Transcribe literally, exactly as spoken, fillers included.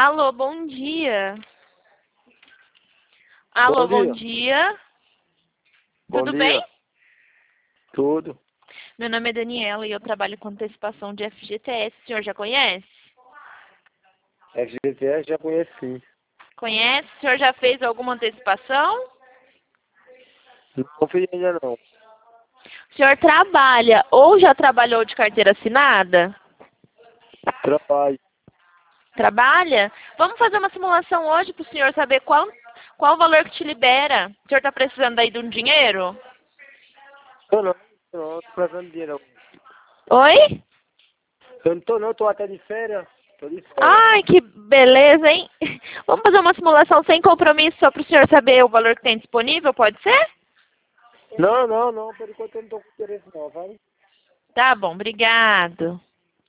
Alô, bom dia. Alô, Bom bom dia. dia. Bom Tudo dia. bem? Tudo. Meu nome é Daniela e eu trabalho com antecipação de F G T S. O senhor já conhece? F G T S já conheci, sim. Conhece? O senhor já fez alguma antecipação? Não fiz ainda não. O senhor trabalha ou já trabalhou de carteira assinada? Trabalho. Trabalha? Vamos fazer uma simulação hoje para o senhor saber qual, qual o valor que te libera. O senhor está precisando aí de um dinheiro? Tô não, tô não, tô precisando de dinheiro. Oi? Eu não tô não, tô até de férias. Tô de férias. Ai, que beleza, hein? Vamos fazer uma simulação sem compromisso só para o senhor saber o valor que tem disponível, pode ser? Não, não, não, por enquanto eu não tô com interesse não, vai? Tá bom, obrigado.